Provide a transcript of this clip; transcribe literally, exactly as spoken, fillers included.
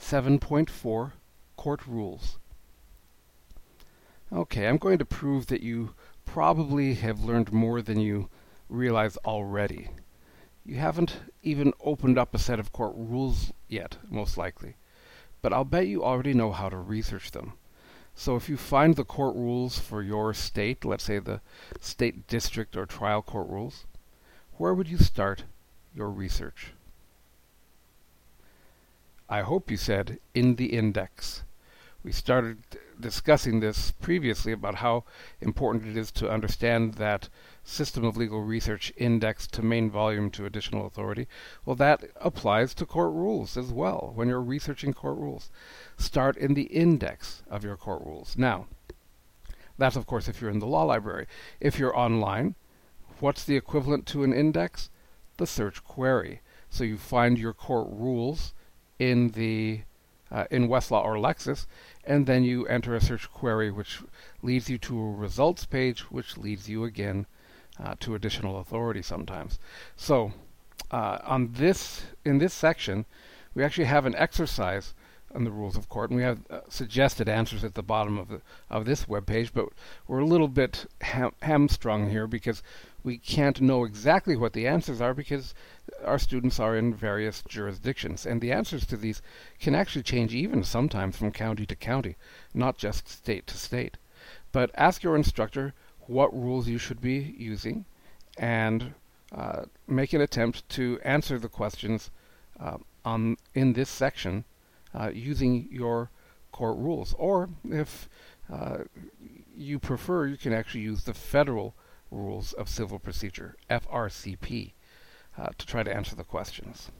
seven point four, Court Rules. Okay, I'm going to prove that you probably have learned more than you realize already. You haven't even opened up a set of court rules yet, most likely, but I'll bet you already know how to research them. So if you find the court rules for your state, let's say the state district or trial court rules, where would you start your research? I hope you said in the index. We started discussing this previously about how important it is to understand that system of legal research indexed to main volume to additional authority. Well, that applies to court rules as well. When you're researching court rules, start in the index of your court rules. Now, that's of course if you're in the law library. If you're online, what's the equivalent to an index? The search query. So you find your court rules in the Uh, in Westlaw or Lexis, and then you enter a search query which leads you to a results page, which leads you again uh, to additional authority sometimes. So uh, on this, in this section, we actually have an exercise on the rules of court, and we have uh, suggested answers at the bottom of the, of this web page, but we're a little bit ham- hamstrung here because we can't know exactly what the answers are because our students are in various jurisdictions, and the answers to these can actually change even sometimes from county to county, not just state to state. But ask your instructor what rules you should be using, and uh, make an attempt to answer the questions uh, on in this section uh, using your court rules. Or if uh, you prefer, you can actually use the federal Rules of Civil Procedure, F R C P, uh, to try to answer the questions.